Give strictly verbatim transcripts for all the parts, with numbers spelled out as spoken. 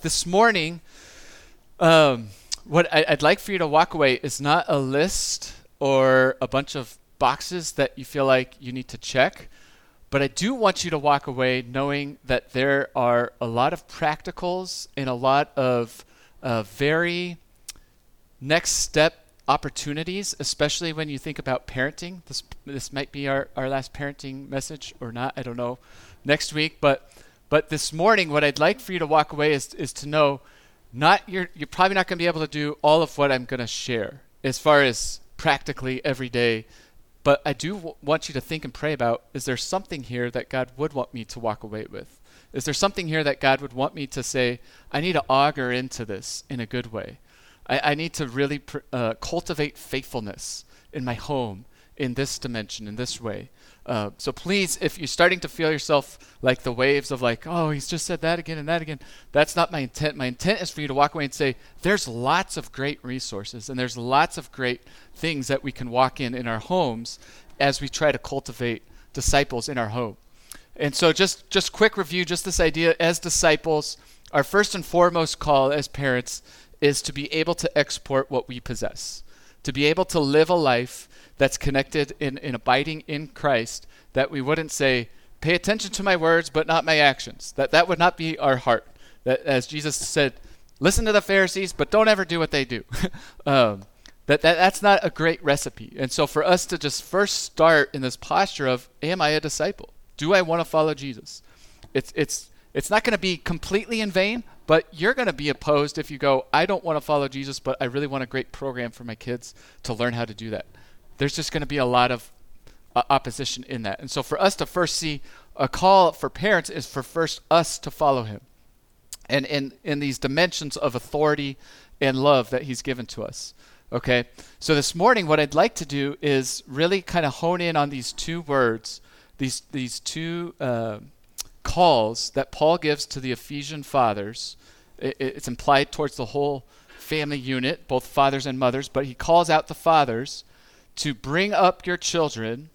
this morning, um, what I, I'd like for you to walk away is not a list or a bunch of boxes that you feel like you need to check, but I do want you to walk away knowing that there are a lot of practicals and a lot of uh, very next step opportunities, especially when you think about parenting. This this might be our, our last parenting message or not, I don't know, next week. But but this morning, what I'd like for you to walk away is is to know, not you're you're probably not going to be able to do all of what I'm going to share as far as practically every day. But I do w- want you to think and pray about, is there something here that God would want me to walk away with? Is there something here that God would want me to say, I need to auger into this in a good way? I, I need to really pr- uh, cultivate faithfulness in my home, in this dimension, in this way. Uh, so please, if you're starting to feel yourself like the waves of like, oh, he's just said that again and that again, that's not my intent. My intent is for you to walk away and say, there's lots of great resources and there's lots of great things that we can walk in in our homes as we try to cultivate disciples in our home. And so just, just quick review, just this idea as disciples, our first and foremost call as parents is to be able to export what we possess, to be able to live a life that's connected in, in abiding in Christ, that we wouldn't say, pay attention to my words, but not my actions. That that would not be our heart. That, as Jesus said, listen to the Pharisees, but don't ever do what they do. um, that, that that's not a great recipe. And so for us to just first start in this posture of, am I a disciple? Do I want to follow Jesus? It's it's it's not going to be completely in vain, but you're going to be opposed if you go, I don't want to follow Jesus, but I really want a great program for my kids to learn how to do that. There's just going to be a lot of uh, opposition in that. And so for us to first see a call for parents is for first us to follow him. And in, in these dimensions of authority and love that he's given to us. Okay? So this morning, what I'd like to do is really kind of hone in on these two words, these, these two uh, calls that Paul gives to the Ephesian fathers. It, it's implied towards the whole family unit, both fathers and mothers, but he calls out the fathers to bring up your children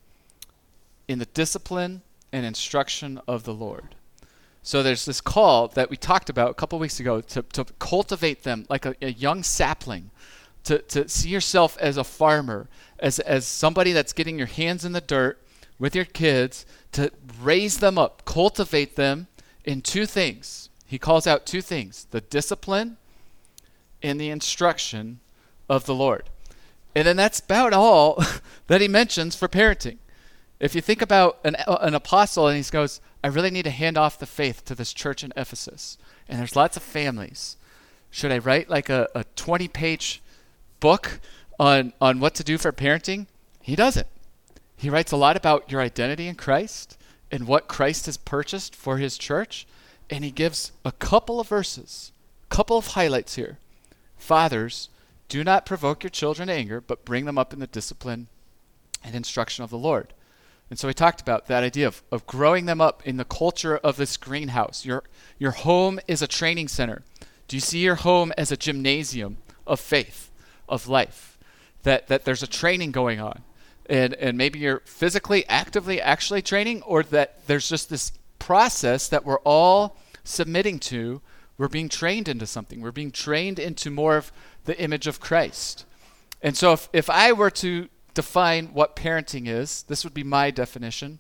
in the discipline and instruction of the Lord. So there's this call that we talked about a couple weeks ago to, to cultivate them like a, a young sapling, to, to see yourself as a farmer, as, as somebody that's getting your hands in the dirt with your kids, to raise them up, cultivate them in two things. He calls out two things, the discipline and the instruction of the Lord. And then that's about all that he mentions for parenting. If you think about an, an apostle and he goes, I really need to hand off the faith to this church in Ephesus. And there's lots of families. Should I write like a, a twenty-page book on, on what to do for parenting? He doesn't. He writes a lot about your identity in Christ and what Christ has purchased for his church. And he gives a couple of verses, a couple of highlights here. Fathers, do not provoke your children to anger, but bring them up in the discipline and instruction of the Lord. And so we talked about that idea of, of growing them up in the culture of this greenhouse. Your, your home is a training center. Do you see your home as a gymnasium of faith, of life? That, that there's a training going on. And, and maybe you're physically, actively actually training, or that there's just this process that we're all submitting to. We're being trained into something. We're being trained into more of the image of Christ. And so if, if I were to define what parenting is, this would be my definition,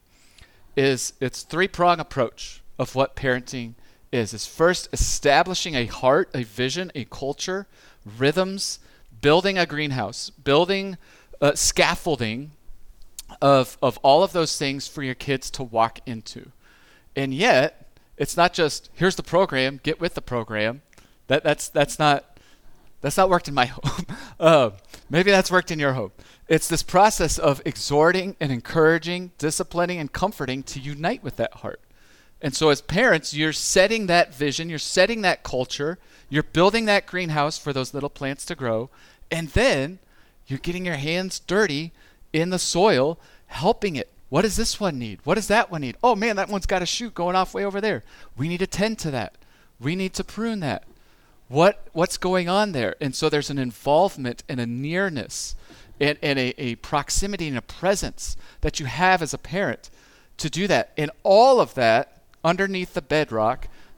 is it's three-prong approach of what parenting is. Is first establishing a heart, a vision, a culture, rhythms, building a greenhouse, building uh, scaffolding of, of all of those things for your kids to walk into. And yet, it's not just, here's the program, get with the program. That that's that's not that's not worked in my home. uh, maybe that's worked in your home. It's this process of exhorting and encouraging, disciplining and comforting to unite with that heart. And so as parents, you're setting that vision, you're setting that culture, you're building that greenhouse for those little plants to grow, and then you're getting your hands dirty in the soil, helping it. What does this one need? What does that one need? Oh man, that one's got a shoot going off way over there. We need to tend to that. We need to prune that. What what's going on there? And so there's an involvement and a nearness and, and a, a proximity and a presence that you have as a parent to do that. And all of that underneath the bedrock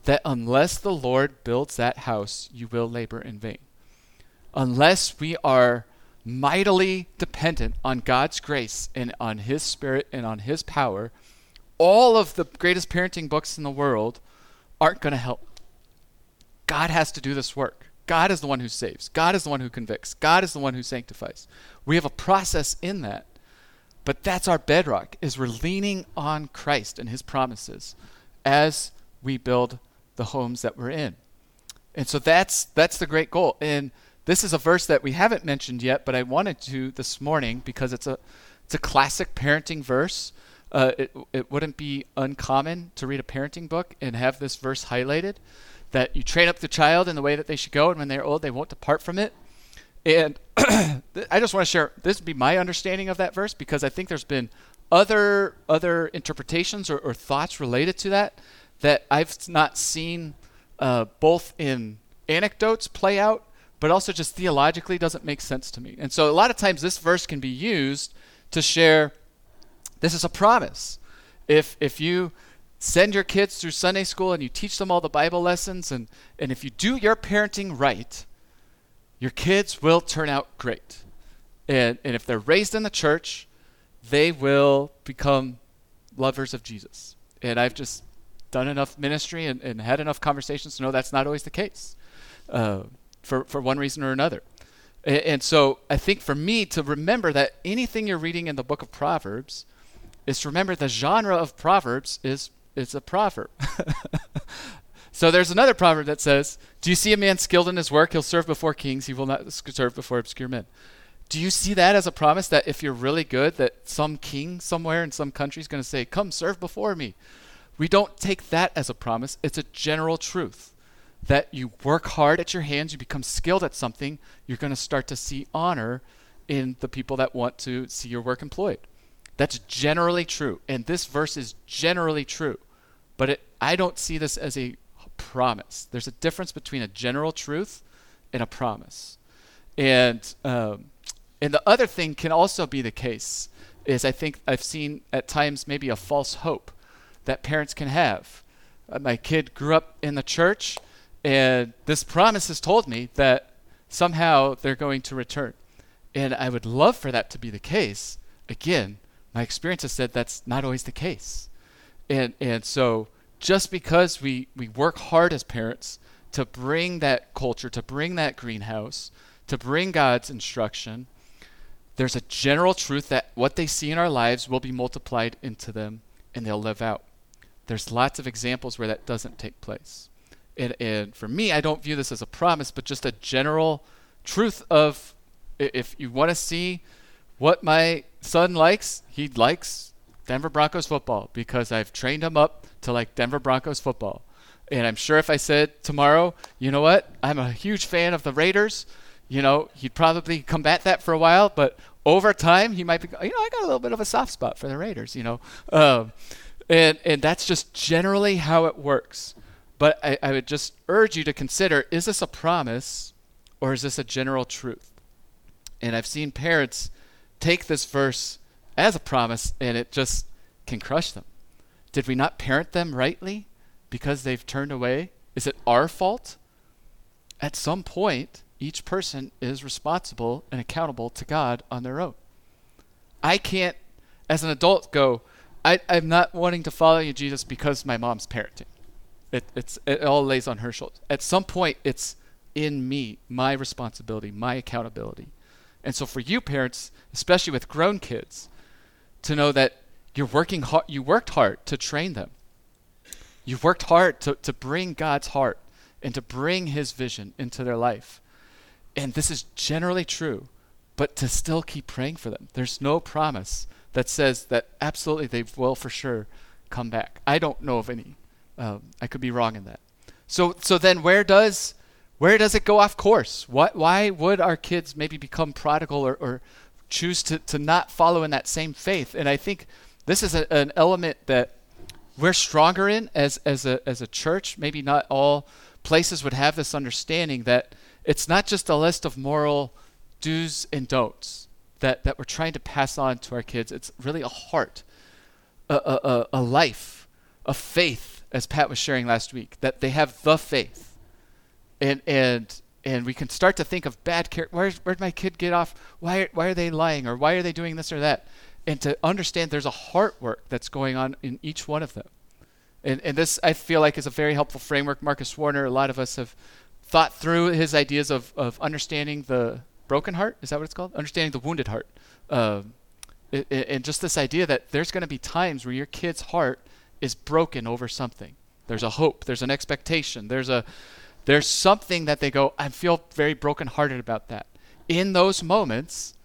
that unless the Lord builds that house, you will labor in vain. Unless we are mightily dependent on God's grace and on his Spirit and on his power, all of the greatest parenting books in the world aren't going to help. God has to do this work. God is the one who saves. God is the one who convicts. God is the one who sanctifies. We have a process in that, but that's our bedrock, is we're leaning on Christ and his promises as we build the homes that we're in. And so that's that's the great goal. And this is a verse that we haven't mentioned yet, but I wanted to this morning because it's a it's a classic parenting verse. Uh, it it wouldn't be uncommon to read a parenting book and have this verse highlighted, that you train up the child in the way that they should go, and when they're old, they won't depart from it. And I just want to share, this would be my understanding of that verse, because I think there's been other other interpretations or, or thoughts related to that that I've not seen uh, both in anecdotes play out, but also just theologically doesn't make sense to me. And so a lot of times this verse can be used to share, this is a promise. If if you send your kids through Sunday school and you teach them all the Bible lessons, and, and if you do your parenting right, your kids will turn out great. And, and if they're raised in the church, they will become lovers of Jesus. And I've just done enough ministry and, and had enough conversations to know that's not always the case, uh, for, for one reason or another. And, and so I think for me to remember that anything you're reading in the book of Proverbs is to remember the genre of Proverbs is is a proverb. So there's another proverb that says, do you see a man skilled in his work? He'll serve before kings. He will not serve before obscure men. Do you see that as a promise that if you're really good, that some king somewhere in some country is going to say, come serve before me? We don't take that as a promise. It's a general truth that you work hard at your hands, you become skilled at something, you're going to start to see honor in the people that want to see your work employed. That's generally true. And this verse is generally true. But it, I don't see this as a promise. There's a difference between a general truth and a promise. And um, and the other thing can also be the case is I think I've seen at times maybe a false hope that parents can have. Uh, my kid grew up in the church, and this promise has told me that somehow they're going to return. And I would love for that to be the case. Again, my experience has said that's not always the case. And and so just because we, we work hard as parents to bring that culture, to bring that greenhouse, to bring God's instruction, there's a general truth that what they see in our lives will be multiplied into them and they'll live out. There's lots of examples where that doesn't take place. And, and for me, I don't view this as a promise, but just a general truth of, if you want to see what my son likes, he likes Denver Broncos football because I've trained him up to like Denver Broncos football. And I'm sure if I said tomorrow, you know what, I'm a huge fan of the Raiders, you know, he'd probably combat that for a while, but over time he might be, you know, I got a little bit of a soft spot for the Raiders, you know. Um, and, and that's just generally how it works. But I, I would just urge you to consider, is this a promise or is this a general truth? And I've seen parents take this verse as a promise and it just can crush them. Did we not parent them rightly because they've turned away? Is it our fault? At some point, each person is responsible and accountable to God on their own. I can't, as an adult, go, I, I'm not wanting to follow you, Jesus, because my mom's parenting. It, it's, it all lays on her shoulders. At some point, it's in me, my responsibility, my accountability. And so for you parents, especially with grown kids, to know that you're working hard, you worked hard to train them. You've worked hard to, to bring God's heart and to bring his vision into their life. And this is generally true, but to still keep praying for them. There's no promise that says that absolutely they will for sure come back. I don't know of any. Um, I could be wrong in that. So so then where does where does it go off course? What, why would our kids maybe become prodigal or, or choose to, to not follow in that same faith? And I think this is a, an element that we're stronger in as, as, a, as a church. Maybe not all places would have this understanding that it's not just a list of moral do's and don'ts that, that we're trying to pass on to our kids. It's really a heart, a, a, a life, a faith, as Pat was sharing last week, that they have the faith. And and and we can start to think of bad character. Where where'd my kid get off? Why why are they lying? Or why are they doing this or that? And to understand there's a heart work that's going on in each one of them. And and this, I feel like, is a very helpful framework. Marcus Warner, a lot of us have thought through his ideas of, of understanding the broken heart. Is that what it's called? Understanding the wounded heart. Um, it, it, and just this idea that there's going to be times where your kid's heart is broken over something. There's a hope. There's an expectation. There's a there's something that they go, I feel very brokenhearted about that. In those moments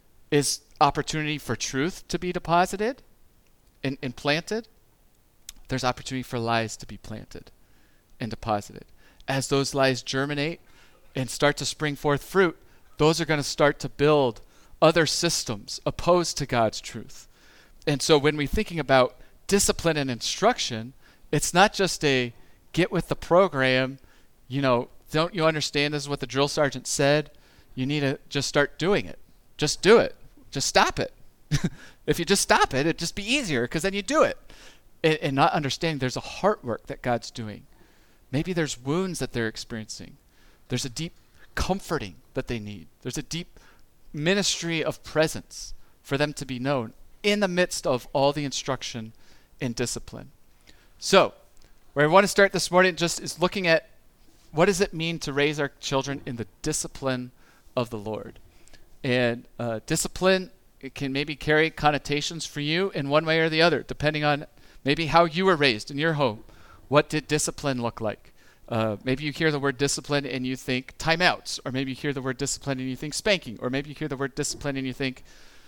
is opportunity for truth to be deposited and, and planted. There's opportunity for lies to be planted and deposited. As those lies germinate and start to spring forth fruit, those are going to start to build other systems opposed to God's truth. And so when we're thinking about discipline and instruction, it's not just a get with the program, you know, don't you understand this is what the drill sergeant said? You need to just start doing it. Just do it. Just stop it. If you just stop it, it'd just be easier because then you do it. And, and not understanding there's a heart work that God's doing. Maybe there's wounds that they're experiencing. There's a deep comforting that they need. There's a deep ministry of presence for them to be known in the midst of all the instruction and discipline. So, where I want to start this morning just is looking at what does it mean to raise our children in the discipline of the Lord. And uh, discipline, it can maybe carry connotations for you in one way or the other, depending on maybe how you were raised in your home. What did discipline look like? Uh, maybe you hear the word discipline and you think timeouts, or maybe you hear the word discipline and you think spanking, or maybe you hear the word discipline and you think,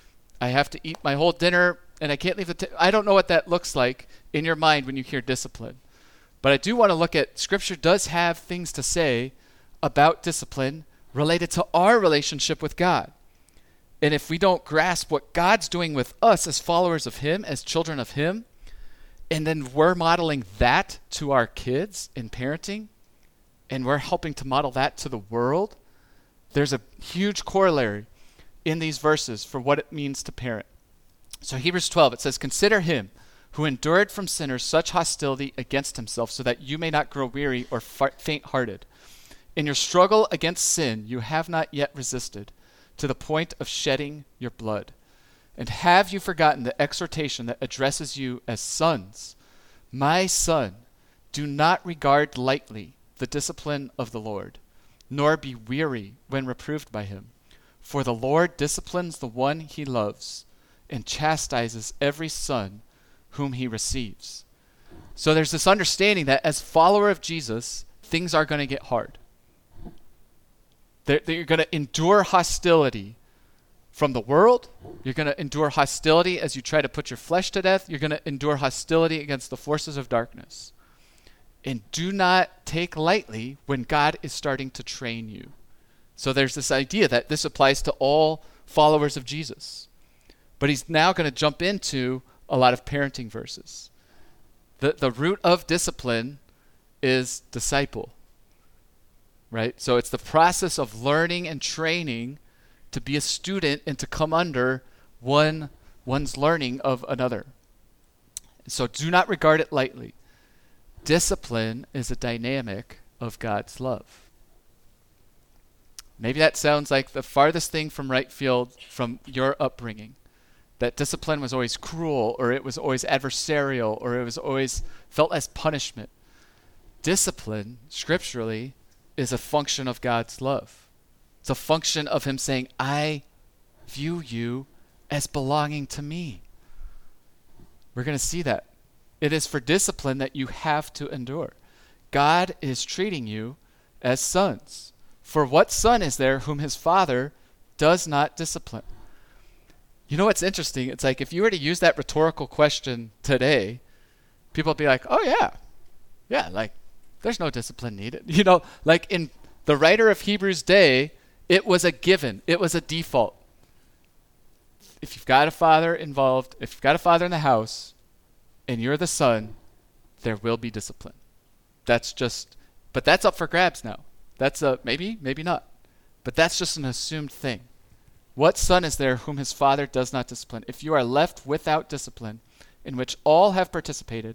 I have to eat my whole dinner and I can't leave the t-. I don't know what that looks like in your mind when you hear discipline. But I do want to look at, Scripture does have things to say about discipline related to our relationship with God. And if we don't grasp what God's doing with us as followers of Him, as children of Him, and then we're modeling that to our kids in parenting, and we're helping to model that to the world, there's a huge corollary in these verses for what it means to parent. So Hebrews twelve, it says, consider him who endured from sinners such hostility against himself, so that you may not grow weary or fa- faint-hearted. In your struggle against sin, you have not yet resisted to the point of shedding your blood. And have you forgotten the exhortation that addresses you as sons? My son, do not regard lightly the discipline of the Lord, nor be weary when reproved by him. For the Lord disciplines the one he loves and chastises every son whom he receives. So there's this understanding that as follower of Jesus, things are going to get hard. They're, they're going to endure hostility from the world. You're going to endure hostility as you try to put your flesh to death. You're going to endure hostility against the forces of darkness. And do not take lightly when God is starting to train you. So there's this idea that this applies to all followers of Jesus. But he's now going to jump into a lot of parenting verses. The, the root of discipline is disciple, right? So it's the process of learning and training to be a student and to come under one one's learning of another. So do not regard it lightly. Discipline is a dynamic of God's love. Maybe that sounds like the farthest thing from right field from your upbringing. That discipline was always cruel, or it was always adversarial, or it was always felt as punishment. Discipline, scripturally, is a function of God's love. It's a function of him saying, I view you as belonging to me. We're going to see that. It is for discipline that you have to endure. God is treating you as sons. For what son is there whom his father does not discipline? You know what's interesting? It's like if you were to use that rhetorical question today, people would be like, oh yeah, yeah, like there's no discipline needed. You know, like in the writer of Hebrews' day, it was a given. It was a default. If you've got a father involved, if you've got a father in the house and you're the son, there will be discipline. That's just, but that's up for grabs now. That's a maybe, maybe not. But that's just an assumed thing. What son is there whom his father does not discipline? If you are left without discipline, in which all have participated,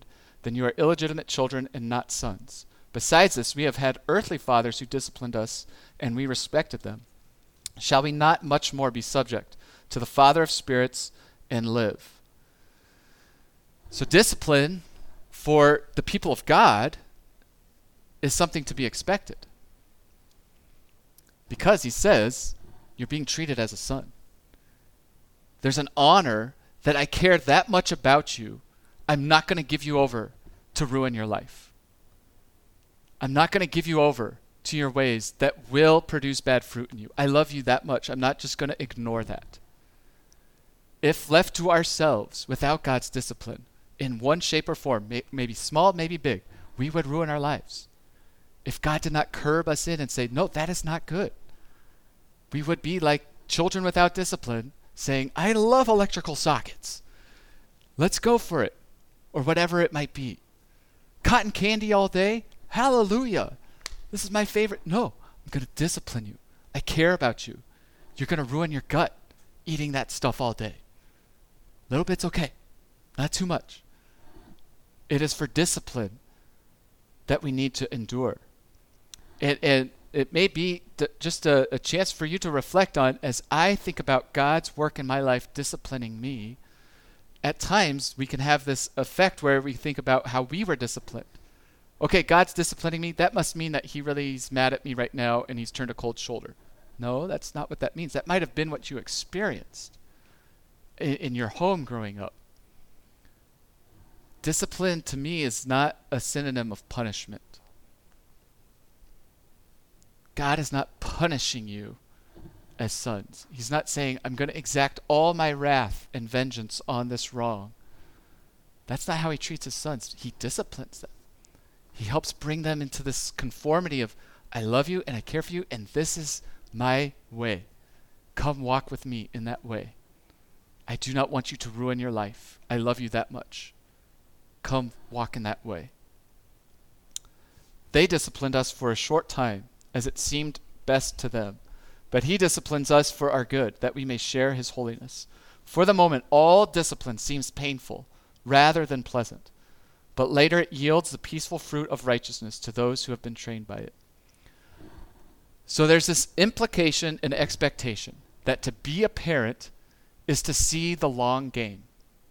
then you are illegitimate children and not sons. Besides this, we have had earthly fathers who disciplined us, and we respected them. Shall we not much more be subject to the Father of spirits and live? So discipline for the people of God is something to be expected, because he says you're being treated as a son. There's an honor that I care that much about you. I'm not going to give you over to ruin your life. I'm not going to give you over to your ways that will produce bad fruit in you. I love you that much. I'm not just going to ignore that. If left to ourselves without God's discipline, in one shape or form, may, maybe small, maybe big, we would ruin our lives. If God did not curb us in and say, no, that is not good, we would be like children without discipline saying, I love electrical sockets. Let's go for it. Or whatever it might be. Cotton candy all day? Hallelujah. This is my favorite. No, I'm going to discipline you. I care about you. You're going to ruin your gut eating that stuff all day. A little bit's okay. Not too much. It is for discipline that we need to endure. And, and it may be th- just a, a chance for you to reflect on, as I think about God's work in my life disciplining me. At times, we can have this effect where we think about how we were disciplined. Okay, God's disciplining me. That must mean that he really is mad at me right now and he's turned a cold shoulder. No, that's not what that means. That might have been what you experienced in, in your home growing up. Discipline to me is not a synonym of punishment. God is not punishing you as sons. He's not saying, I'm going to exact all my wrath and vengeance on this wrong. That's not how he treats his sons. He disciplines them. He helps bring them into this conformity of, I love you and I care for you, and this is my way. Come walk with me in that way. I do not want you to ruin your life. I love you that much. Come walk in that way. They disciplined us for a short time, as it seemed best to them. But he disciplines us for our good, that we may share his holiness. For the moment, all discipline seems painful rather than pleasant, but later it yields the peaceful fruit of righteousness to those who have been trained by it. So there's this implication and expectation that to be a parent is to see the long game.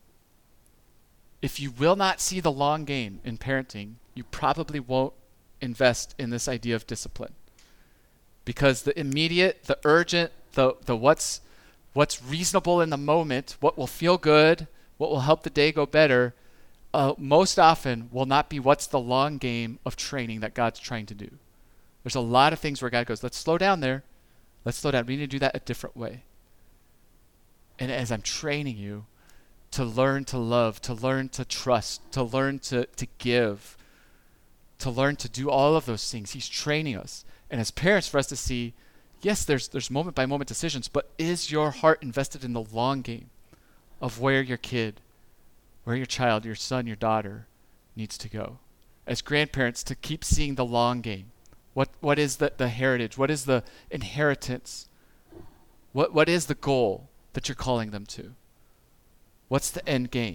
If you will not see the long game in parenting, you probably won't invest in this idea of discipline. Because the immediate, the urgent, the the what's what's reasonable in the moment, what will feel good, what will help the day go better, uh, most often will not be what's the long game of training that God's trying to do. There's a lot of things where God goes, let's slow down there. Let's slow down. We need to do that a different way. And as I'm training you to learn to love, to learn to trust, to learn to, to give, to learn to do all of those things, he's training us. And as parents, for us to see, yes, there's there's moment by moment decisions, but is your heart invested in the long game of where your kid, where your child, your son, your daughter needs to go? As grandparents, to keep seeing the long game. What what is the, the heritage? What is the inheritance? What what is the goal that you're calling them to? What's the end game?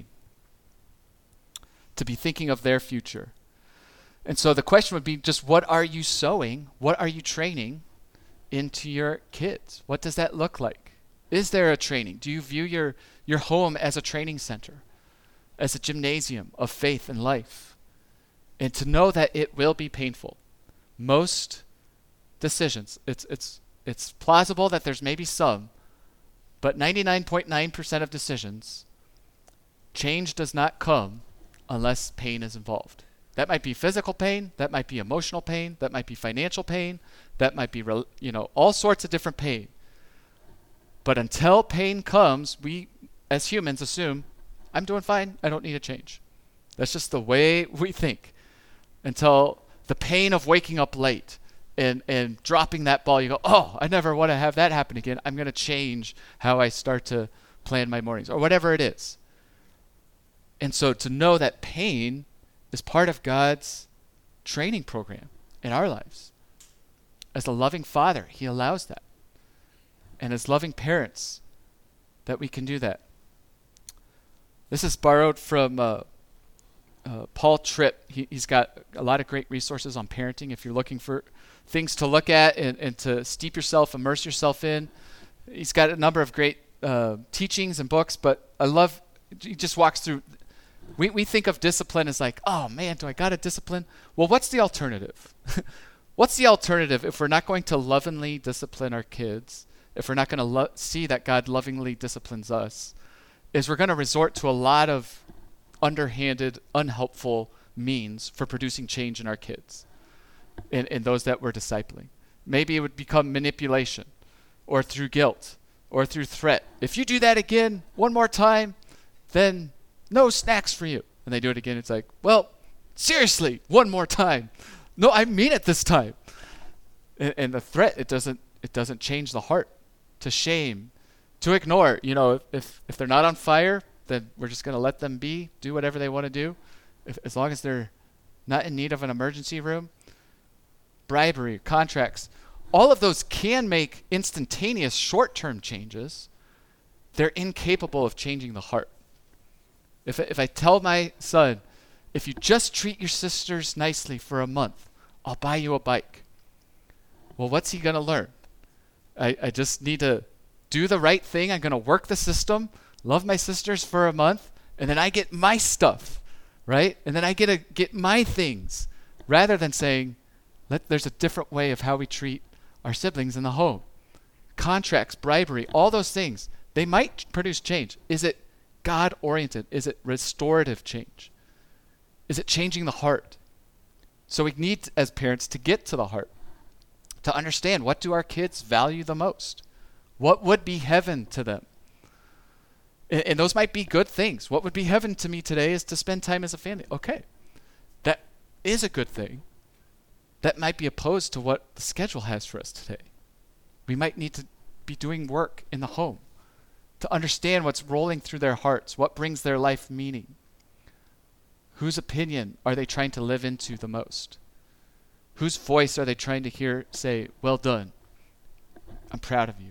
To be thinking of their future. And so the question would be just, what are you sowing? What are you training into your kids? What does that look like? Is there a training? Do you view your, your home as a training center, as a gymnasium of faith and life? And to know that it will be painful. Most decisions, it's it's it's plausible that there's maybe some, but ninety-nine point nine percent of decisions, change does not come unless pain is involved. That might be physical pain, that might be emotional pain, that might be financial pain, that might be, you know, all sorts of different pain. But until pain comes, we as humans assume, I'm doing fine, I don't need a change. That's just the way we think. Until the pain of waking up late and, and dropping that ball, you go, oh, I never want to have that happen again. I'm going to change how I start to plan my mornings, or whatever it is. And so to know that pain is part of God's training program in our lives. As a loving father, he allows that. And as loving parents, that we can do that. This is borrowed from uh, uh, Paul Tripp. He, he's got a lot of great resources on parenting if you're looking for things to look at and, and to steep yourself, immerse yourself in. He's got a number of great uh, teachings and books, but I love, he just walks through. We, we think of discipline as like, oh man, do I got to discipline? Well, what's the alternative? What's the alternative if we're not going to lovingly discipline our kids, if we're not going to lo- see that God lovingly disciplines us, is we're going to resort to a lot of underhanded, unhelpful means for producing change in our kids and, and those that we're discipling. Maybe it would become manipulation or through guilt or through threat. If you do that again one more time, then no snacks for you. And they do it again. It's like, well, seriously, one more time. No, I mean it this time. And, and the threat, it doesn't it doesn't change the heart to shame, to ignore. You know, if if they're not on fire, then we're just going to let them be, do whatever they want to do. If, as long as they're not in need of an emergency room. Bribery, contracts, all of those can make instantaneous short-term changes. They're incapable of changing the heart. If if I tell my son, if you just treat your sisters nicely for a month, I'll buy you a bike. Well, what's he going to learn? I, I just need to do the right thing. I'm going to work the system, love my sisters for a month, and then I get my stuff, right? And then I get to get my things, rather than saying, let, there's a different way of how we treat our siblings in the home. Contracts, bribery, all those things, they might produce change. Is it God-oriented? Is it restorative change? Is it changing the heart? So we need, as parents, to get to the heart, to understand, what do our kids value the most? What would be heaven to them? And, and those might be good things. What would be heaven to me today is to spend time as a family. Okay, that is a good thing. That might be opposed to what the schedule has for us today. We might need to be doing work in the home to understand what's rolling through their hearts, what brings their life meaning. Whose opinion are they trying to live into the most? Whose voice are they trying to hear say, well done, I'm proud of you?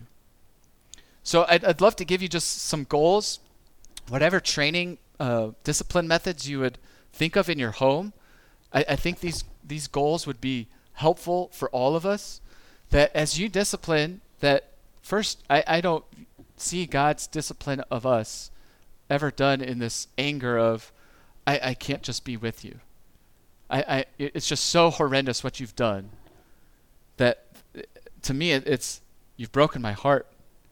So I'd, I'd love to give you just some goals, whatever training, uh, discipline methods you would think of in your home. I, I think these, these goals would be helpful for all of us, that as you discipline, that first, I, I don't see God's discipline of us ever done in this anger of, I, I can't just be with you. I, I it's just so horrendous what you've done that to me it, it's you've broken my heart.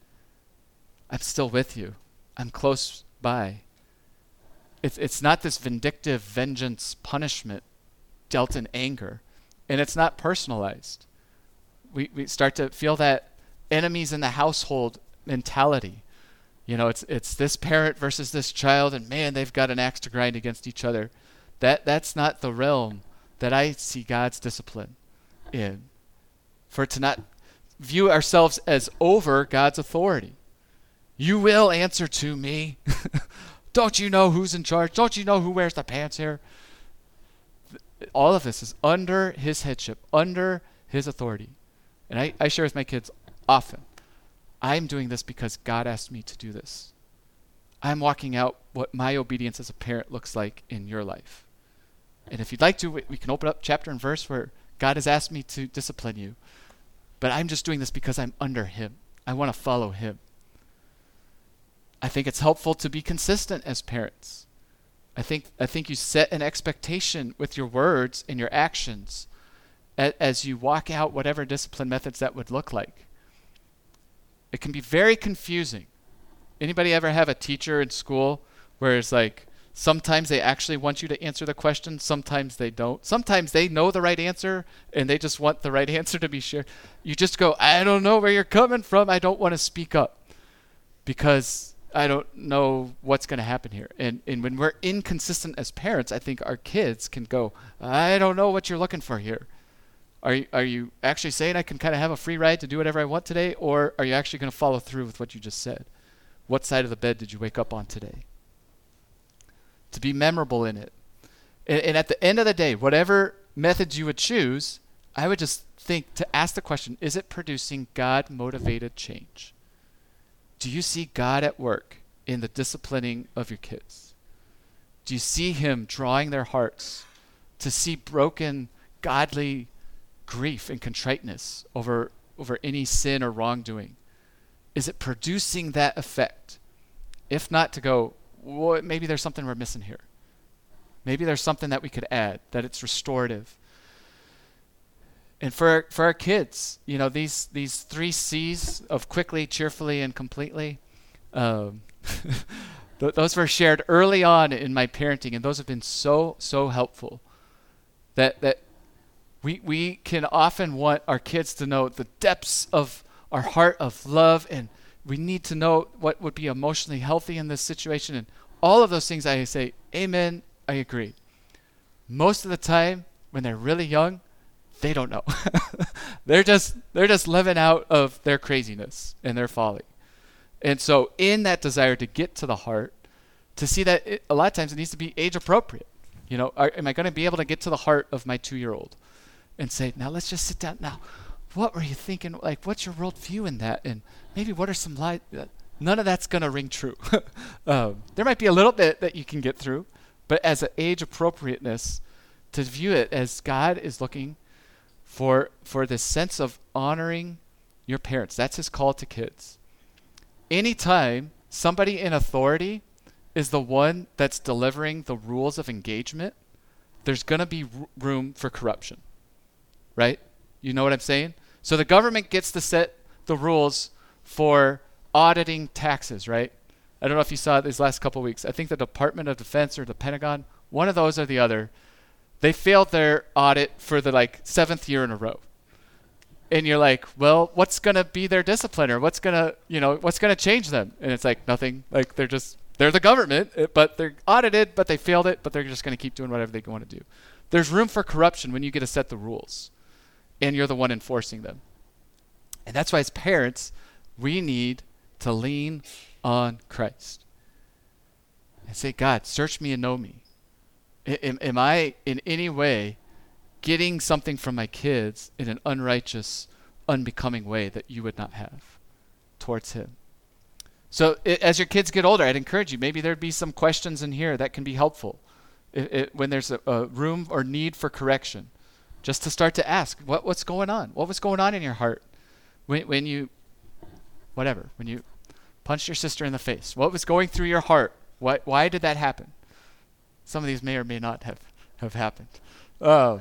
I'm still with you. I'm close by. It's it's not this vindictive vengeance punishment dealt in anger, and it's not personalized. We we start to feel that enemies in the household mentality. You know, it's it's this parent versus this child, and man, they've got an axe to grind against each other. That that's not the realm that I see God's discipline in. For it to not view ourselves as over God's authority. You will answer to me. Don't you know who's in charge? Don't you know who wears the pants here? All of this is under his headship, under his authority. And I, I share with my kids often. I'm doing this because God asked me to do this. I'm walking out what my obedience as a parent looks like in your life. And if you'd like to, we, we can open up chapter and verse where God has asked me to discipline you. But I'm just doing this because I'm under him. I want to follow him. I think it's helpful to be consistent as parents. I think I think you set an expectation with your words and your actions as, as you walk out whatever discipline methods that would look like. It can be very confusing. Anybody ever have a teacher in school where it's like, sometimes they actually want you to answer the question, sometimes they don't. Sometimes they know the right answer and they just want the right answer to be shared. You just go, I don't know where you're coming from. I don't want to speak up because I don't know what's going to happen here. And and when we're inconsistent as parents, I think our kids can go, I don't know what you're looking for here. Are you, are you actually saying I can kind of have a free ride to do whatever I want today? Or are you actually going to follow through with what you just said? What side of the bed did you wake up on today? To be memorable in it. And, and at the end of the day, whatever methods you would choose, I would just think to ask the question, is it producing God-motivated change? Do you see God at work in the disciplining of your kids? Do you see him drawing their hearts to see broken, godly grief and contriteness over, over any sin or wrongdoing? Is it producing that effect? If not, to go, well, maybe there's something we're missing here. Maybe there's something that we could add, that it's restorative. And for for our kids, you know, these these three C's of quickly, cheerfully, and completely, um, th- those were shared early on in my parenting, and those have been so so helpful. That that we we can often want our kids to know the depths of our heart of love, and we need to know what would be emotionally healthy in this situation, and all of those things. I say, amen. I agree. Most of the time, when they're really young, they don't know. they're just they're just living out of their craziness and their folly. And so in that desire to get to the heart, to see that it, a lot of times it needs to be age appropriate. You know, are, am I going to be able to get to the heart of my two-year-old and say, now let's just sit down. Now, what were you thinking? Like, what's your worldview in that? And maybe what are some lies? None of that's going to ring true. um, there might be a little bit that you can get through, but as an age appropriateness, to view it as God is looking for for this sense of honoring your parents. That's his call to kids. Anytime somebody in authority is the one that's delivering the rules of engagement, there's going to be r- room for corruption, right? You know what I'm saying? So the government gets to set the rules for auditing taxes, right? I don't know if you saw it these last couple of weeks. I think the Department of Defense or the Pentagon, one of those or the other, they failed their audit for the like seventh year in a row. And you're like, well, what's going to be their discipline, or what's going to, you know, what's going to change them? And it's like nothing. Like they're just, they're the government, but they're audited, but they failed it, but they're just going to keep doing whatever they want to do. There's room for corruption when you get to set the rules and you're the one enforcing them. And that's why as parents, we need to lean on Christ and say, God, search me and know me. I, am, am I in any way getting something from my kids in an unrighteous, unbecoming way that you would not have towards him? So it, as your kids get older, I'd encourage you, maybe there'd be some questions in here that can be helpful it, it, when there's a, a room or need for correction, just to start to ask, what what's going on? What was going on in your heart when, when you, whatever, when you punched your sister in the face? What was going through your heart? What, why did that happen? Some of these may or may not have, have happened. Um,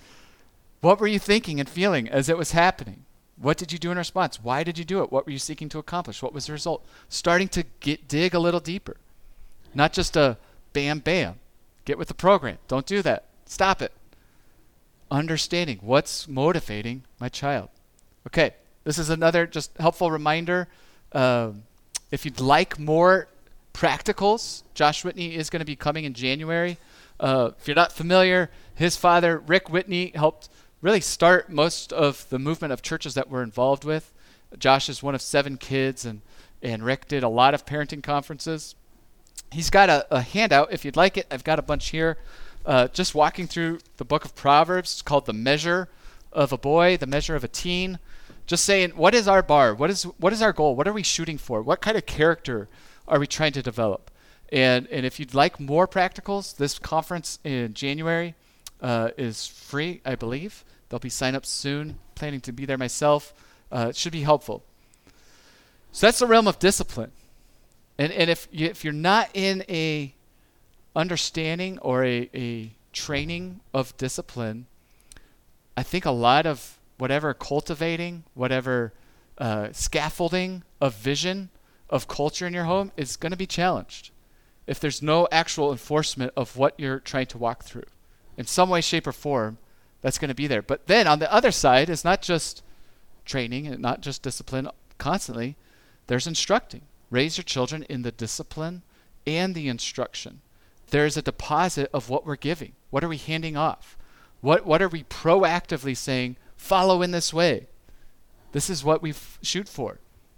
what were you thinking and feeling as it was happening? What did you do in response? Why did you do it? What were you seeking to accomplish? What was the result? Starting to get dig a little deeper. Not just a bam, bam. Get with the program. Don't do that. Stop it. Understanding what's motivating my child. Okay, this is another just helpful reminder. Um, if you'd like more practicals, Josh Whitney is going to be coming in January. Uh, if you're not familiar, his father, Rick Whitney, helped really start most of the movement of churches that we're involved with. Josh is one of seven kids, and, and Rick did a lot of parenting conferences. He's got a, a handout. If you'd like it, I've got a bunch here. Uh, just walking through the book of Proverbs. It's called The Measure of a Boy, The Measure of a Teen. Just saying, what is our bar? What is what is our goal? What are we shooting for? What kind of character are we trying to develop? And and if you'd like more practicals, this conference in January uh, is free, I believe. There'll be sign-ups soon. Planning to be there myself. Uh, it should be helpful. So that's the realm of discipline. And and if you, if you're not in a understanding or a, a training of discipline, I think a lot of whatever cultivating, whatever uh, scaffolding of vision of culture in your home is going to be challenged if there's no actual enforcement of what you're trying to walk through. In some way, shape, or form, that's going to be there. But then on the other side is not just training and not just discipline constantly. There's instructing. Raise your children in the discipline and the instruction. There's a deposit of what we're giving. What are we handing off? What what are we proactively saying, follow in this way? This is what we f- shoot for.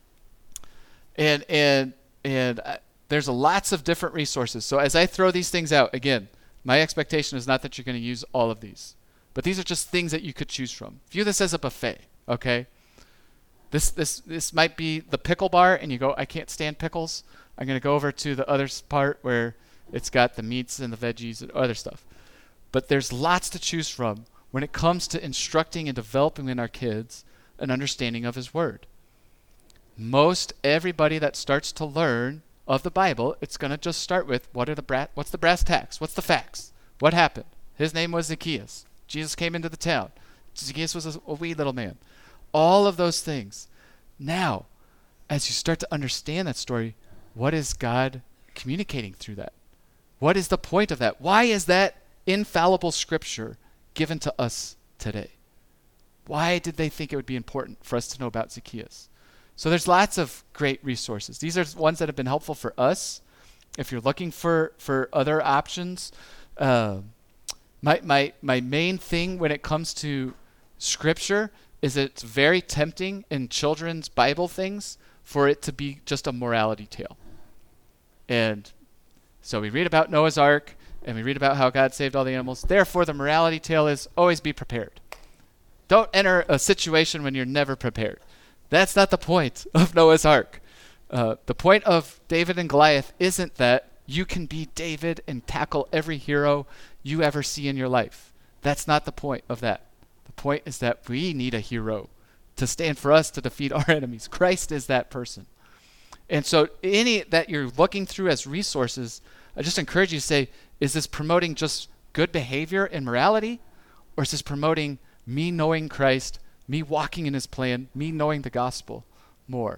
And and and uh, there's lots of different resources. So as I throw these things out, again, my expectation is not that you're going to use all of these. But these are just things that you could choose from. View this as a buffet, okay? This this this might be the pickle bar, and you go, I can't stand pickles. I'm going to go over to the other part where It's got the meats and the veggies and other stuff. But there's lots to choose from when it comes to instructing and developing in our kids an understanding of his word. Most everybody that starts to learn of the Bible, it's going to just start with what are the bra- what's the brass tacks? What's the facts? What happened? His name was Zacchaeus. Jesus came into the town. Zacchaeus was a, a wee little man. All of those things. Now, as you start to understand that story, what is God communicating through that? What is the point of that? Why is that infallible scripture given to us today? Why did they think it would be important for us to know about Zacchaeus? So there's lots of great resources. These are ones that have been helpful for us. If you're looking for, for other options, uh, my, my, my main thing when it comes to scripture is it's very tempting in children's Bible things for it to be just a morality tale. And so we read about Noah's Ark, and we read about how God saved all the animals. Therefore, the morality tale is always be prepared. Don't enter a situation when you're never prepared. That's not the point of Noah's Ark. Uh, the point of David and Goliath isn't that you can be David and tackle every hero you ever see in your life. That's not the point of that. The point is that we need a hero to stand for us to defeat our enemies. Christ is that person. And so any that you're looking through as resources, I just encourage you to say, is this promoting just good behavior and morality? Or is this promoting me knowing Christ, me walking in his plan, me knowing the gospel more?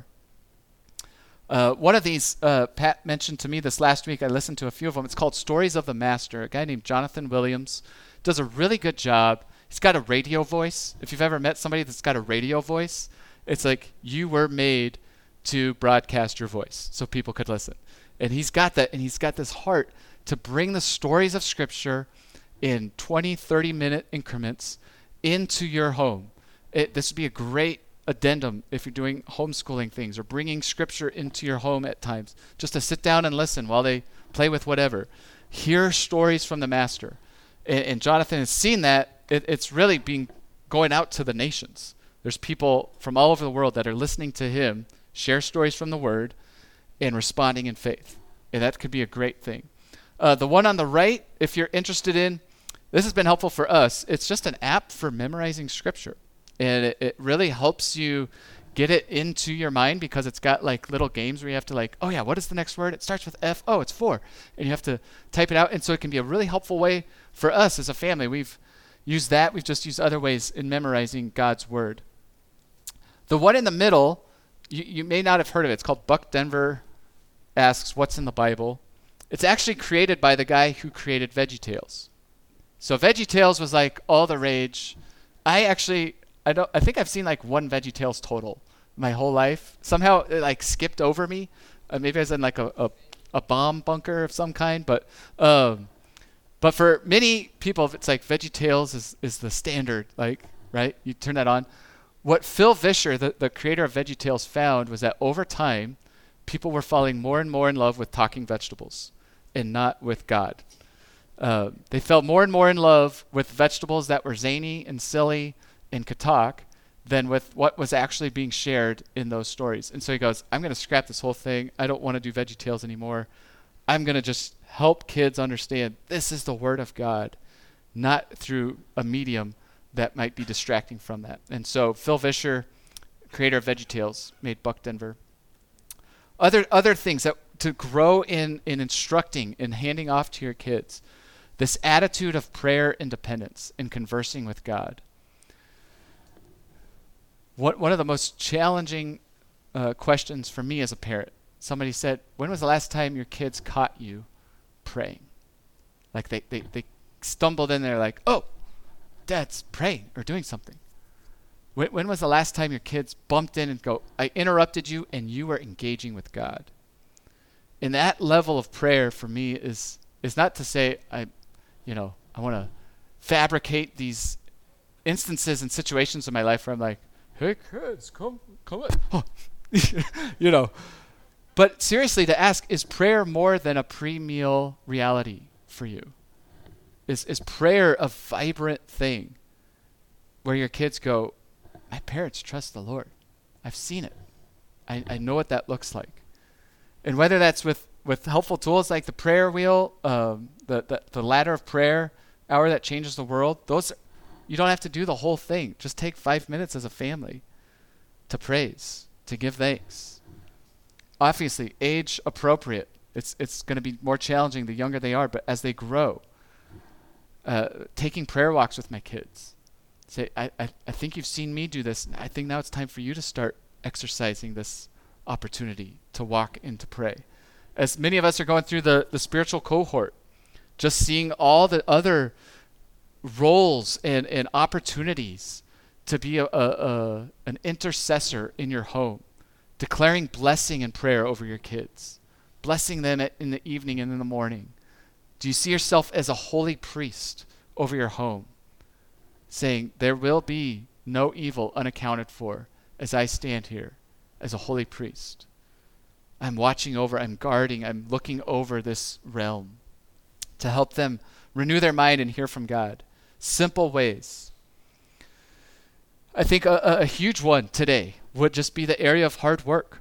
Uh, one of these, uh, Pat mentioned to me this last week. I listened to a few of them. It's called Stories of the Master. A guy named Jonathan Williams does a really good job. He's got a radio voice. If you've ever met somebody that's got a radio voice, it's like you were made to broadcast your voice so people could listen. And he's got that, and he's got this heart to bring the stories of Scripture in twenty, thirty minute increments into your home. It, this would be a great addendum if you're doing homeschooling things or bringing Scripture into your home at times, just to sit down and listen while they play with whatever. Hear stories from the Master. And, and Jonathan has seen that. It, it's really being going out to the nations. There's people from all over the world that are listening to him share stories from the Word and responding in faith. And that could be a great thing. Uh, the one on the right, if you're interested in, this has been helpful for us. It's just an app for memorizing Scripture. And it, it really helps you get it into your mind because it's got like little games where you have to like, oh yeah, what is the next word? It starts with F. Oh, it's four. And you have to type it out. And so it can be a really helpful way for us as a family. We've used that. We've just used other ways in memorizing God's Word. The one in the middle, you, you may not have heard of it. It's called Buck Denver Asks What's in the Bible. It's actually created by the guy who created VeggieTales. So VeggieTales was like all the rage. I actually, I don't, I think I've seen like one VeggieTales total my whole life. Somehow it like skipped over me. Uh, maybe I was in like a, a, a bomb bunker of some kind. But um, but for many people, it's like VeggieTales is, is the standard. Like, right? You turn that on. What Phil Vischer, the, the creator of VeggieTales, found was that over time, people were falling more and more in love with talking vegetables and not with God. Uh, they fell more and more in love with vegetables that were zany and silly and could talk than with what was actually being shared in those stories. And so he goes, I'm going to scrap this whole thing. I don't want to do VeggieTales anymore. I'm going to just help kids understand this is the Word of God, not through a medium that might be distracting from that. And so Phil Vischer, creator of VeggieTales, made Buck Denver. Other other things that to grow in, in instructing and handing off to your kids, this attitude of prayer and dependence in conversing with God. What, one of the most challenging uh, questions for me as a parent, somebody said, when was the last time your kids caught you praying? Like they, they, they stumbled in there like, oh, Dad's praying or doing something. When, when was the last time your kids bumped in and go, I interrupted you and you were engaging with God? And that level of prayer for me is is not to say I, you know, I want to fabricate these instances and situations in my life where I'm like, hey kids, come, come in. Oh. you know. But seriously, to ask, is prayer more than a pre-meal reality for you? Is is prayer a vibrant thing where your kids go, my parents trust the Lord. I've seen it. I, I know what that looks like. And whether that's with with helpful tools like the prayer wheel, um, the, the the ladder of prayer, hour that changes the world. Those, you don't have to do the whole thing. Just take five minutes as a family to praise, to give thanks. Obviously, age appropriate. It's it's going to be more challenging the younger they are, but as they grow, uh, taking prayer walks with my kids. Say, I, I I think you've seen me do this. I think now it's time for you to start exercising this opportunity to walk and to pray. As many of us are going through the, the spiritual cohort, just seeing all the other roles and, and opportunities to be a, a, a an intercessor in your home, declaring blessing and prayer over your kids, blessing them at, in the evening and in the morning. Do you see yourself as a holy priest over your home, saying, there will be no evil unaccounted for as I stand here as a holy priest? I'm watching over, I'm guarding, I'm looking over this realm to help them renew their mind and hear from God. Simple ways. I think a, a huge one today would just be the area of hard work.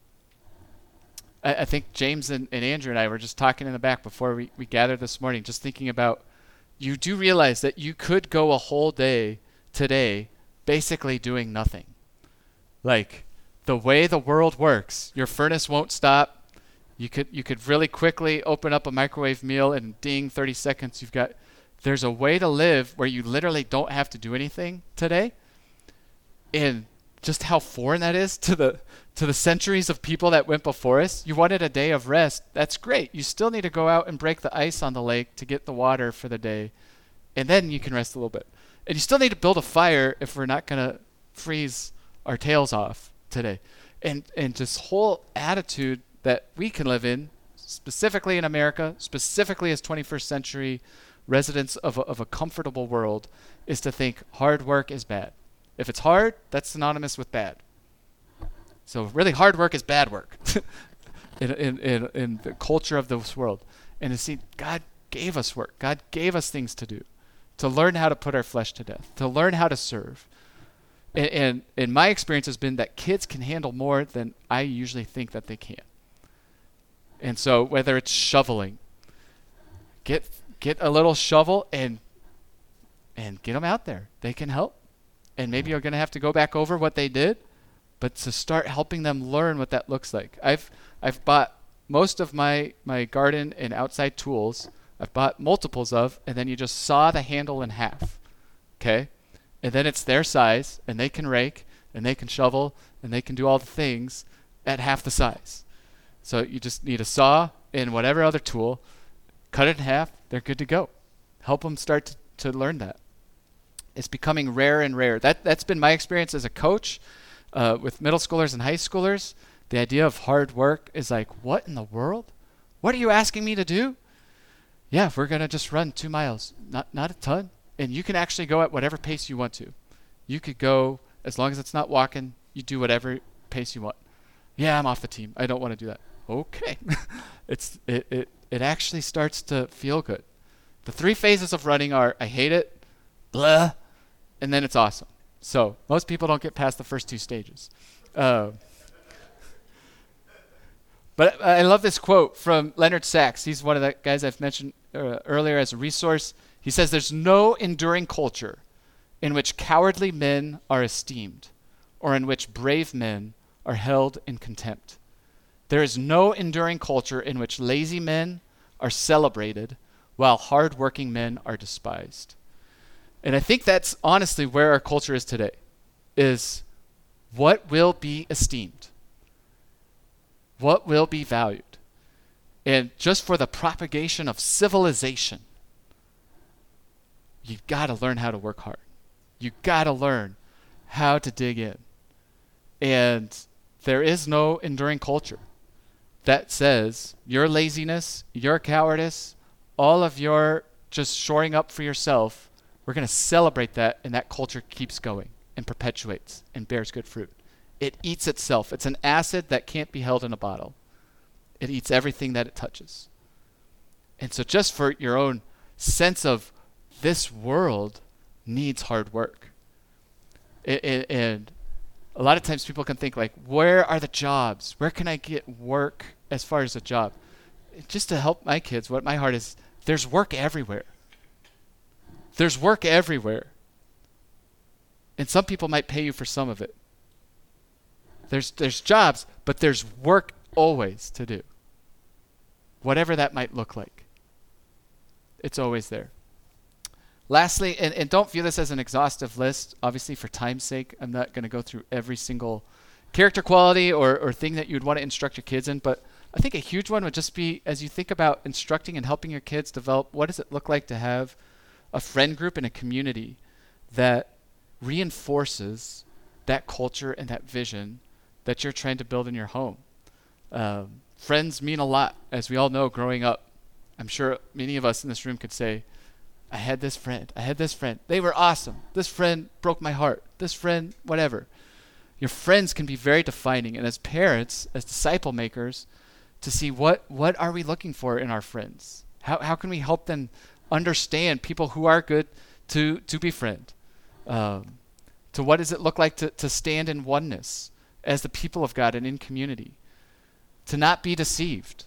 I, I think James and, and Andrew and I were just talking in the back before we, we gathered this morning, just thinking about, you do realize that you could go a whole day today basically doing nothing. Like, the way the world works, your furnace won't stop. You could you could really quickly open up a microwave meal and ding, thirty seconds, you've got, there's a way to live where you literally don't have to do anything today. And just how foreign that is to the to the centuries of people that went before us. You wanted a day of rest. That's great. You still need to go out and break the ice on the lake to get the water for the day. And then you can rest a little bit. And you still need to build a fire if we're not going to freeze our tails off today. And and this whole attitude that we can live in, specifically in America, specifically as twenty-first century residents of a, of a comfortable world, is to think hard work is bad. If it's hard, that's synonymous with bad. So really, hard work is bad work in, in, in, in the culture of this world. And to see, God gave us work. God gave us things to do, to learn how to put our flesh to death, to learn how to serve. And, and, and my experience has been that kids can handle more than I usually think that they can. And so whether it's shoveling, get get a little shovel and and get them out there. They can help. And maybe you're going to have to go back over what they did, but to start helping them learn what that looks like. I've I've bought most of my, my garden and outside tools. I've bought multiples of, and then you just saw the handle in half, okay? And then it's their size, and they can rake, and they can shovel, and they can do all the things at half the size. So you just need a saw and whatever other tool, cut it in half, they're good to go. Help them start to, to learn that. It's becoming rare and rare. That, that's been my experience as a coach uh, with middle schoolers and high schoolers. The idea of hard work is like, what in the world? What are you asking me to do? Yeah, we're going to just run two miles. Not not a ton. And you can actually go at whatever pace you want to. You could go, as long as it's not walking, you do whatever pace you want. Yeah, I'm off the team. I don't want to do that. Okay. it's it, it, it actually starts to feel good. The three phases of running are, I hate it, blah, and then it's awesome. So most people don't get past the first two stages. Uh, but I love this quote from Leonard Sachs. He's one of the guys I've mentioned uh, earlier as a resource. He says, there's no enduring culture in which cowardly men are esteemed or in which brave men are held in contempt. There is no enduring culture in which lazy men are celebrated while hardworking men are despised. And I think that's honestly where our culture is today, is what will be esteemed? What will be valued? And just for the propagation of civilization, you've got to learn how to work hard. You've got to learn how to dig in. And there is no enduring culture that says your laziness, your cowardice, all of your just shoring up for yourself, we're going to celebrate that, and that culture keeps going and perpetuates and bears good fruit. It eats itself. It's an acid that can't be held in a bottle. It eats everything that it touches. And so just for your own sense of this world needs hard work. It, it, and a lot of times people can think like, where are the jobs? Where can I get work as far as a job? just to help my kids, what my heart is, there's work everywhere. There's work everywhere. And some people might pay you for some of it. There's there's jobs, but there's work always to do. Whatever that might look like. It's always there. Lastly, and, and don't view this as an exhaustive list. Obviously, for time's sake, I'm not going to go through every single character quality or, or thing that you'd want to instruct your kids in, but I think a huge one would just be, as you think about instructing and helping your kids develop, what does it look like to have a friend group and a community that reinforces that culture and that vision that you're trying to build in your home. Um, friends mean a lot, as we all know growing up. I'm sure many of us in this room could say, I had this friend, I had this friend. They were awesome. This friend broke my heart. This friend, whatever. Your friends can be very defining. And as parents, as disciple makers, to see what, what are we looking for in our friends? How how can we help them understand people who are good to, to befriend? Um, to what does it look like to, to stand in oneness as the people of God and in community? To not be deceived.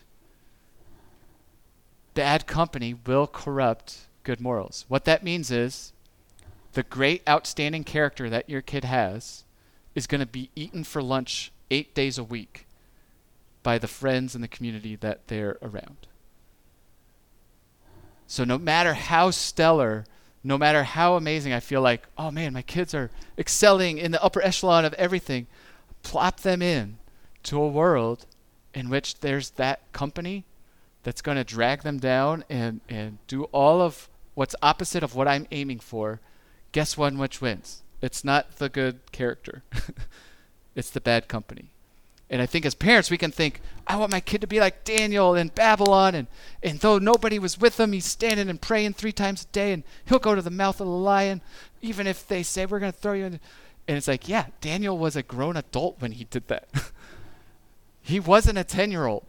Bad company will corrupt good morals. What that means is the great outstanding character that your kid has is going to be eaten for lunch eight days a week by the friends and the community that they're around. So no matter how stellar, no matter how amazing I feel like, oh man, my kids are excelling in the upper echelon of everything, plop them in to a world in which there's that company that's going to drag them down and, and do all of what's opposite of what I'm aiming for. Guess one which wins? It's not the good character. It's the bad company. And I think as parents, we can think, I want my kid to be like Daniel in Babylon. And, and though nobody was with him, he's standing and praying three times a day. And he'll go to the mouth of the lion, even if they say, we're going to throw you in. And it's like, yeah, Daniel was a grown adult when he did that. He wasn't a ten-year-old.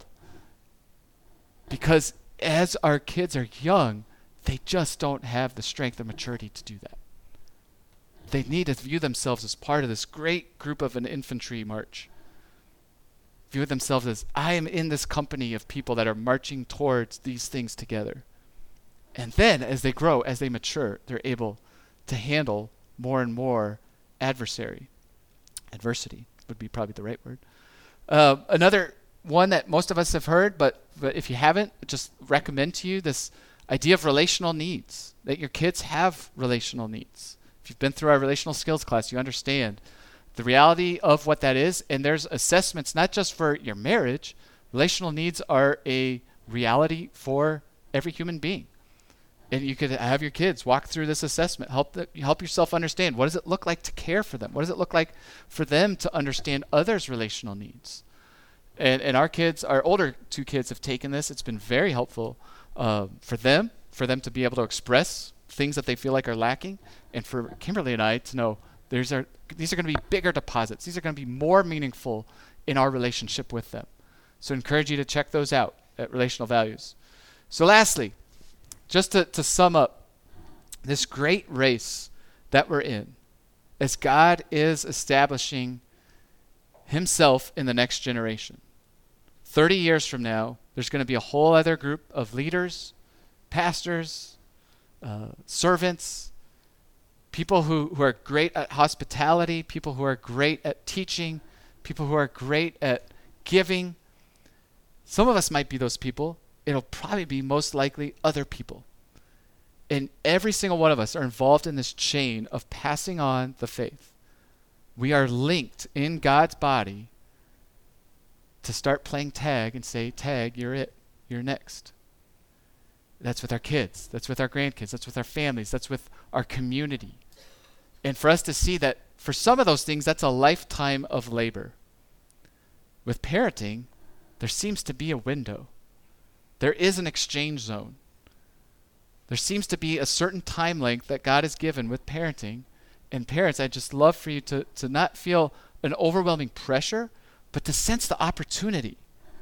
Because as our kids are young, they just don't have the strength or maturity to do that. They need to view themselves as part of this great group of an infantry march. View themselves as, I am in this company of people that are marching towards these things together. And then as they grow, as they mature, they're able to handle more and more adversary. Adversity would be probably the right word. Uh, another one that most of us have heard, but, but if you haven't, just recommend to you this idea of relational needs, that your kids have relational needs. If you've been through our relational skills class, you understand the reality of what that is. And there's assessments, not just for your marriage. Relational needs are a reality for every human being. And you could have your kids walk through this assessment, help the, help yourself understand, what does it look like to care for them? What does it look like for them to understand others' relational needs? And, and our kids, our older two kids have taken this. It's been very helpful uh, for them, for them to be able to express things that they feel like are lacking. And for Kimberly and I to know there's our, these are going to be bigger deposits. These are going to be more meaningful in our relationship with them. So I encourage you to check those out at Relational Values. So lastly, just to, to sum up this great race that we're in, as God is establishing himself in the next generation. thirty years from now, there's going to be a whole other group of leaders, pastors, uh, servants, people who, who are great at hospitality, people who are great at teaching, people who are great at giving. Some of us might be those people. It'll probably be most likely other people. And every single one of us are involved in this chain of passing on the faith. We are linked in God's body to start playing tag and say, tag, you're it. You're next. That's with our kids. That's with our grandkids. That's with our families. That's with our community. And for us to see that for some of those things, that's a lifetime of labor. With parenting, there seems to be a window. There is an exchange zone. There seems to be a certain time length that God has given with parenting. And parents, I'd just love for you to, to not feel an overwhelming pressure, but to sense the opportunity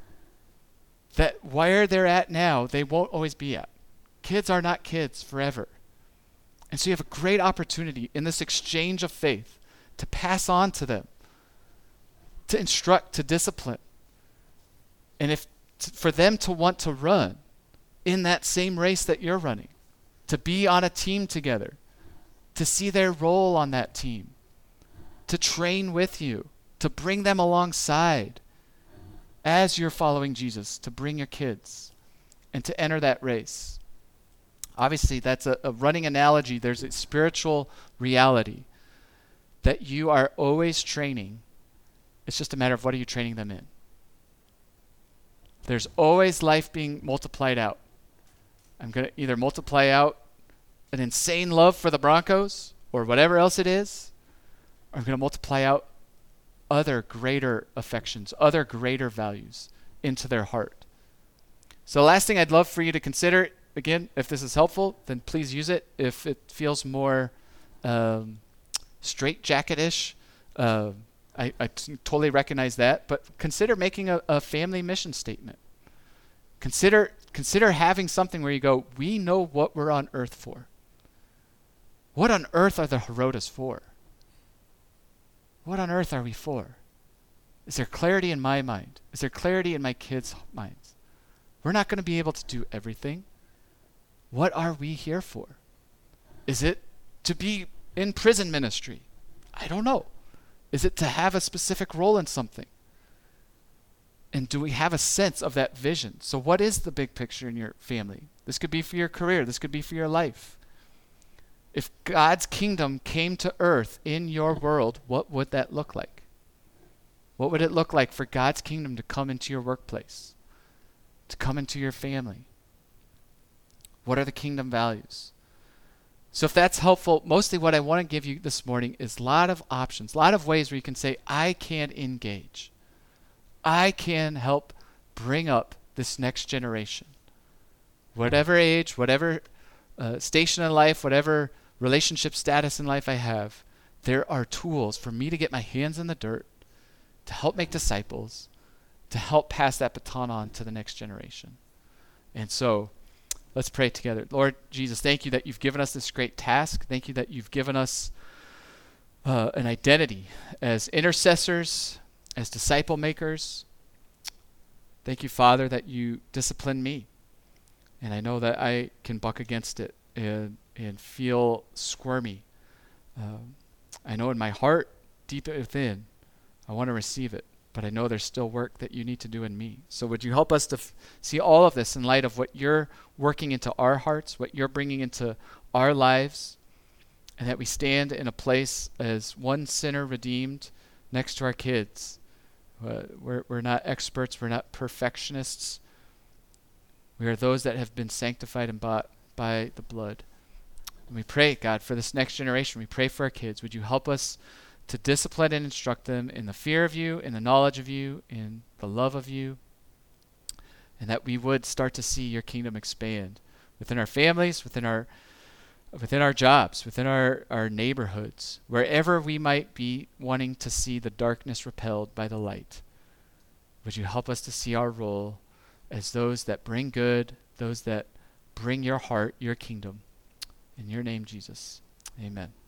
that where they're at now, they won't always be at. Kids are not kids forever. And so you have a great opportunity in this exchange of faith to pass on to them, to instruct, to discipline. And if t- for them to want to run in that same race that you're running, to be on a team together, to see their role on that team, to train with you, to bring them alongside as you're following Jesus, to bring your kids and to enter that race. Obviously, that's a, a running analogy. There's a spiritual reality that you are always training. It's just a matter of what are you training them in. There's always life being multiplied out. I'm going to either multiply out an insane love for the Broncos or whatever else it is, or I'm going to multiply out other greater affections, other greater values into their heart. So the last thing I'd love for you to consider, again, if this is helpful, then please use it. If it feels more um, straitjacket-ish, uh, I, I t- totally recognize that, but consider making a, a family mission statement. Consider consider having something where you go, we know what we're on earth for. What on earth are the Herodas for? What on earth are we for? Is there clarity in my mind? Is there clarity in my kids' minds? We're not going to be able to do everything. What are we here for? Is it to be in prison ministry? I don't know. Is it to have a specific role in something? And do we have a sense of that vision? So what is the big picture in your family? This could be for your career. This could be for your life. If God's kingdom came to earth in your world, what would that look like? What would it look like for God's kingdom to come into your workplace, to come into your family? What are the kingdom values? So if that's helpful, mostly what I want to give you this morning is a lot of options, a lot of ways where you can say, I can engage. I can help bring up this next generation. Whatever age, whatever uh, station in life, whatever relationship status in life I have, there are tools for me to get my hands in the dirt, to help make disciples, to help pass that baton on to the next generation. And so let's pray together. Lord Jesus, thank you that you've given us this great task. Thank you that you've given us uh, an identity as intercessors, as disciple makers. Thank you, Father, that you discipline me. And I know that I can buck against it and, and feel squirmy. Um, I know in my heart, deep within, I want to receive it. But I know there's still work that you need to do in me. So would you help us to f- see all of this in light of what you're working into our hearts, what you're bringing into our lives, and that we stand in a place as one sinner redeemed next to our kids. Uh, we're, we're not experts. We're not perfectionists. We are those that have been sanctified and bought by the blood. And we pray, God, for this next generation. We pray for our kids. Would you help us to discipline and instruct them in the fear of you, in the knowledge of you, in the love of you, and that we would start to see your kingdom expand within our families, within our within our jobs, within our, our neighborhoods, wherever we might be wanting to see the darkness repelled by the light. Would you help us to see our role as those that bring good, those that bring your heart, your kingdom. In your name, Jesus. Amen.